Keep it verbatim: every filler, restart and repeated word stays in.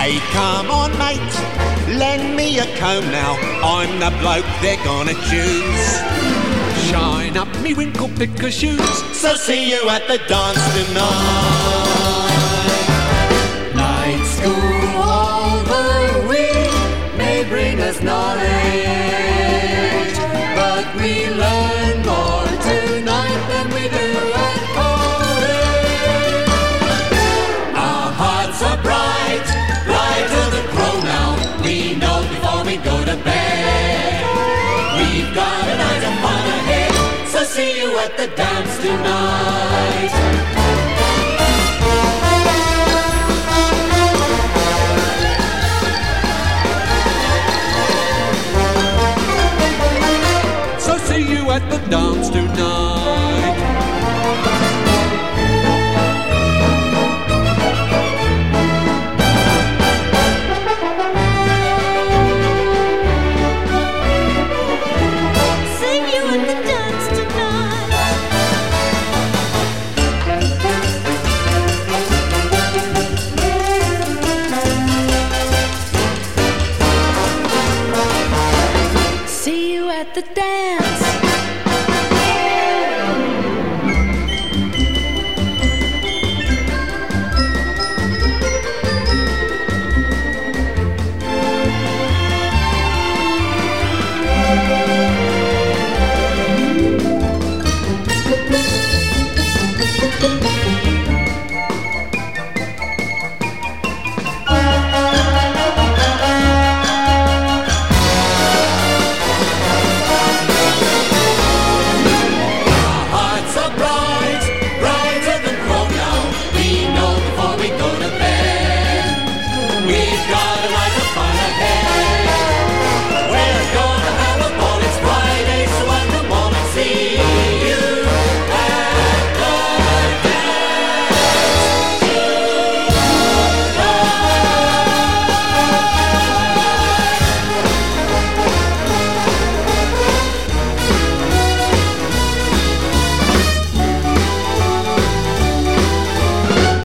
Hey, come on, mate, lend me a comb now. I'm the bloke they're gonna choose. Shine up me winkle picker shoes. So see you at the dance tonight. Night school over we may bring us knowledge, but we learn more tonight than we do at college. Our hearts are bright, bright as the crow now. We know before we go to bed. We've got a night of fun ahead, so see you at the dance tonight. See you at the dance tonight. See you at the dance tonight. See you at the dance.